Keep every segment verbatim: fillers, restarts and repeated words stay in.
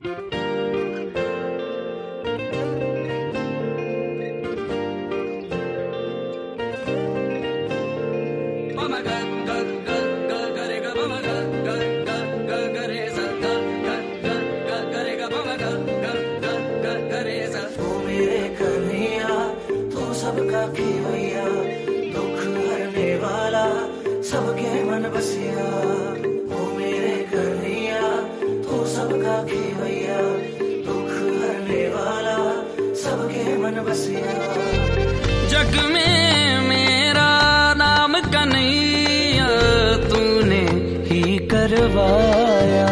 सबका खिवैया दुख हरने वाला सबके मन बसिया ओ मेरे कन्हैया तू सबका खिवैया दुख हरने वाला सबके मन बसिया। जग में मेरा नाम कन्हैया तूने ही करवाया,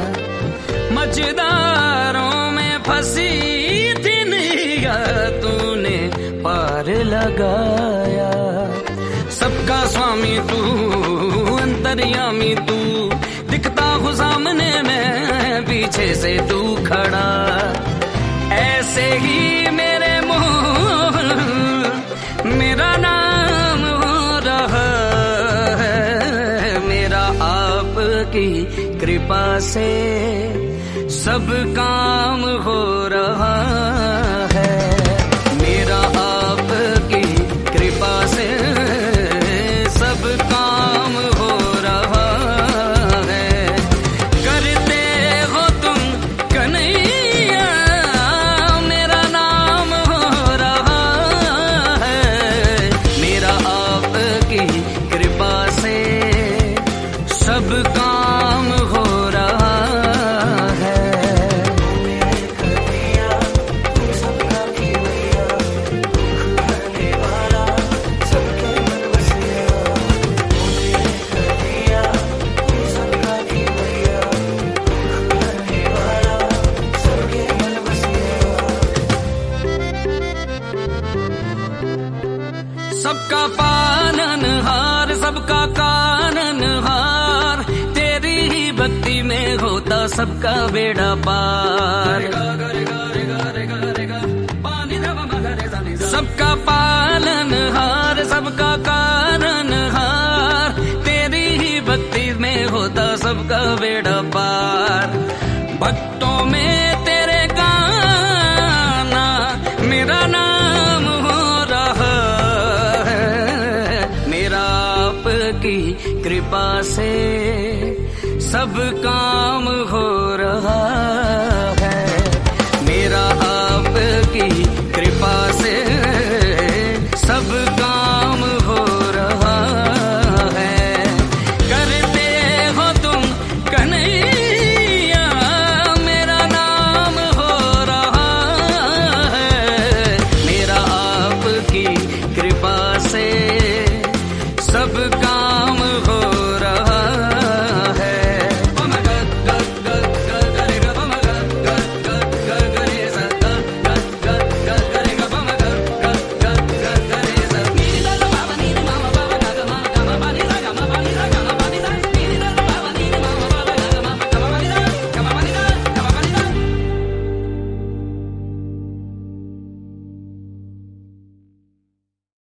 मझदारों में फंसी थी नैया तूने पार लगाया। सबका स्वामी तू अंतर्यामी तू, दिखता हूँ सामने में पीछे से तू खड़ा। ऐसे ही मेरे मुँह मेरा नाम हो रहा है, मेरा आपकी कृपा से सब काम हो रहा है। मेरा आपकी कृपा से सब काम हो रहा है। करते हो तुम कन्हैया मेरा नाम हो रहा है, मेरा आपकी कृपा से सब काम हो रहा है। सबका पालनहार सबका काननहार, तेरी ही भक्ति में होता सबका बेड़ा पार। सबका पालनहार सबका काननहार, तेरी ही भक्ति में होता सबका बेड़ा पार। भक्तों में तेरे गाना मेरा नाम हो रहा है, मेरा आपकी कृपा से सब काम हो रहा है। मेरा आपकी कृपा से सब काम हो रहा है। करते हो तुम कन्हैया मेरा नाम हो रहा है, मेरा आपकी कृपा से सब